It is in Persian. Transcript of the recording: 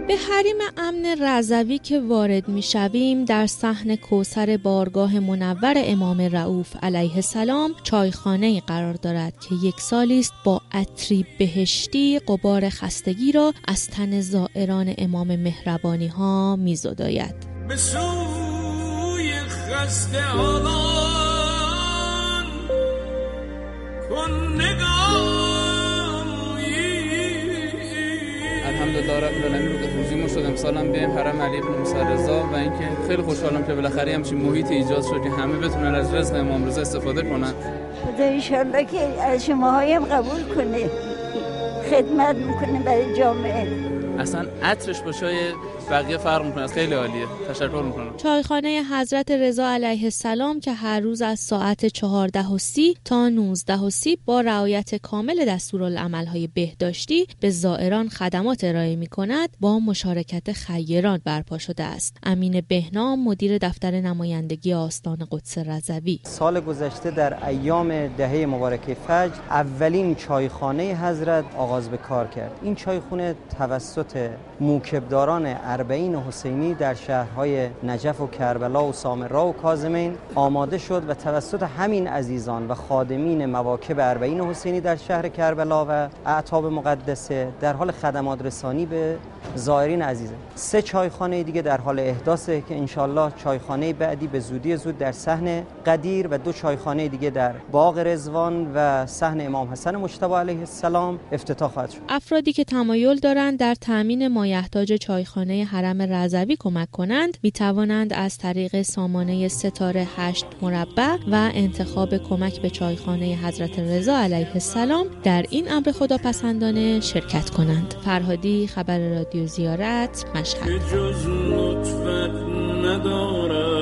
به حریم امن رضوی که وارد می شویم، در صحن کوثر بارگاه منور امام رؤوف علیه السلام چایخانه‌ای قرار دارد که یک سالی است با عطری بهشتی غبار خستگی را از تن زائران امام مهربانی ها می زداید. به سوی خسته حالان کن نگاه. الحمدلله رب العالمین رو توضیح شد امسالم بریم حرم علی بن موسی رضا و اینکه خیلی خوشحالم که بالاخره همچین محیط ایجاد شد که همه بتونن از رزق امام رضا استفاده کنن. خدا ان شاءالله که از شماهایم قبول کنه، خدمت میکنه برای جامعه. اصلا عطرش با چای بقیه فرق میکنه، خیلی عالیه. تشکر میکنم. چایخانه حضرت رضا علیه السلام که هر روز از ساعت 14:30 تا 19:30 با رعایت کامل دستورالعمل‌های بهداشتی به زائران خدمات ارائه می‌کند، با مشارکت خیران برپا شده است. امین بهنام مدیر دفتر نمایندگی آستان قدس رضوی: سال گذشته در ایام دهه مبارکه فجر اولین چایخانه حضرت آغاز به کار کرد. این چایخانه توسط موکبداران اربعین حسینی در شهرهای نجف و کربلا و سامرا و کاظمین آماده شد و توسط همین عزیزان و خادمین مواکب اربعین حسینی در شهر کربلا و اعتاب مقدسه در حال خدمات رسانی به زائرین عزیزه. 3 چایخانه دیگه در حال احداثه که انشالله چایخانه بعدی به زودی زود در صحن قدیر و 2 چایخانه دیگه در باغ رضوان و صحن امام حسن مجتبی علیه السلام افتتاح خواهد شد. افرادی که تمایل دارند در تامین مایحتاج چایخانه حرم رضوی کمک کنند، می توانند از طریق سامانه ستاره 8 مربع و انتخاب کمک به چایخانه حضرت رضا علیه السلام در این امر خداپسندانه شرکت کنند. فرهادی، خبر رادیو زیارت، مشهد.